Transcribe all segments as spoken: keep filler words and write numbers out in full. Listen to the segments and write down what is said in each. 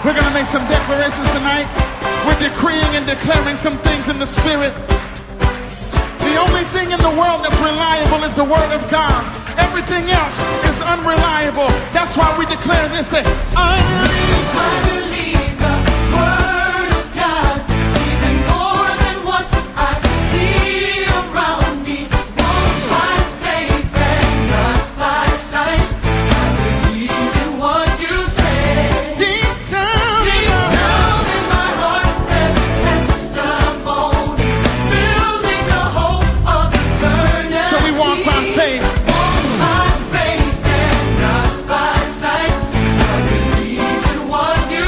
We're gonna make some declarations tonight. We're decreeing and declaring some things in the spirit. The only thing in the world that's reliable is the word of God. Everything else is unreliable. That's why we declare this. Say, I believe, I believe the word of God, even more than what I can see around me. Walk by faith and not by sight. I believe in what you say. Deep down, deep down in my heart, there's a testimony, building the hope of eternity. So we walk by faith. Walk by faith and not by sight. I believe in what you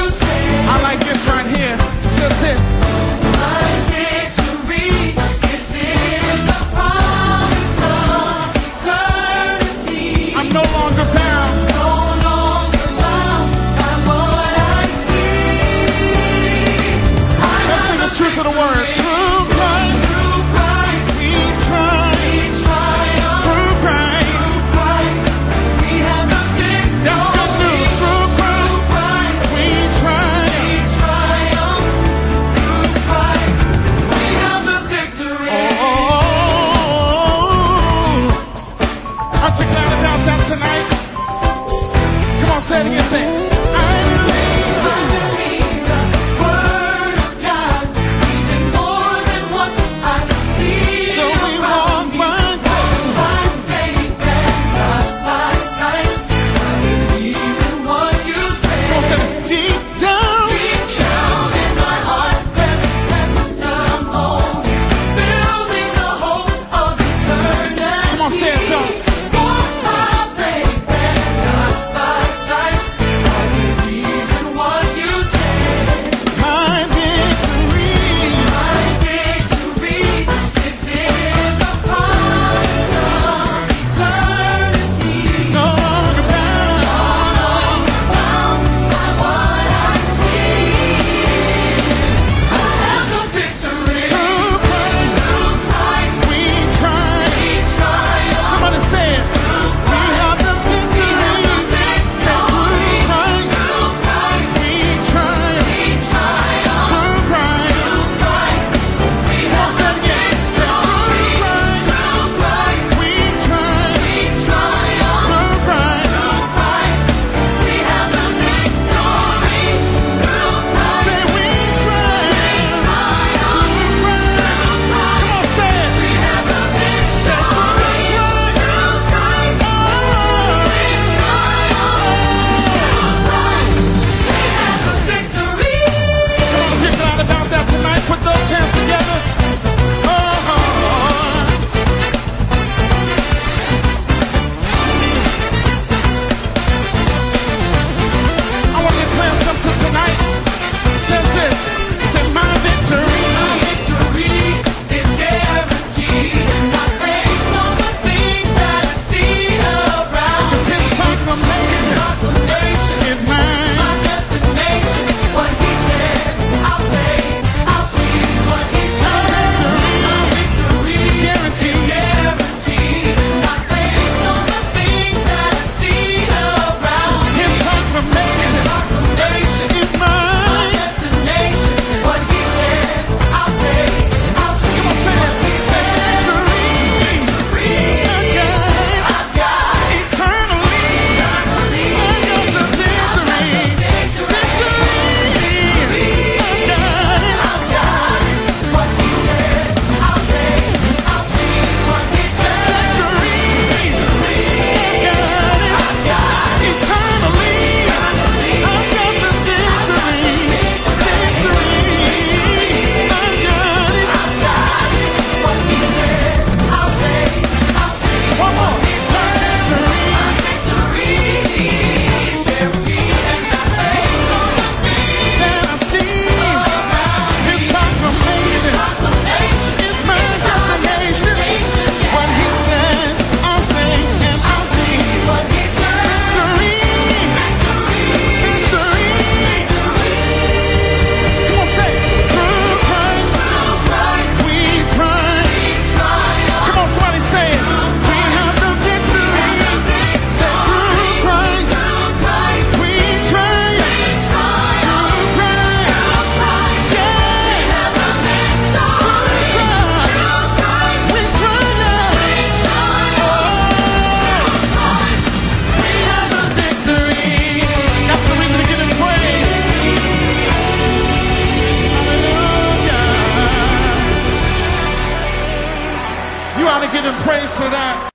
give him praise for that.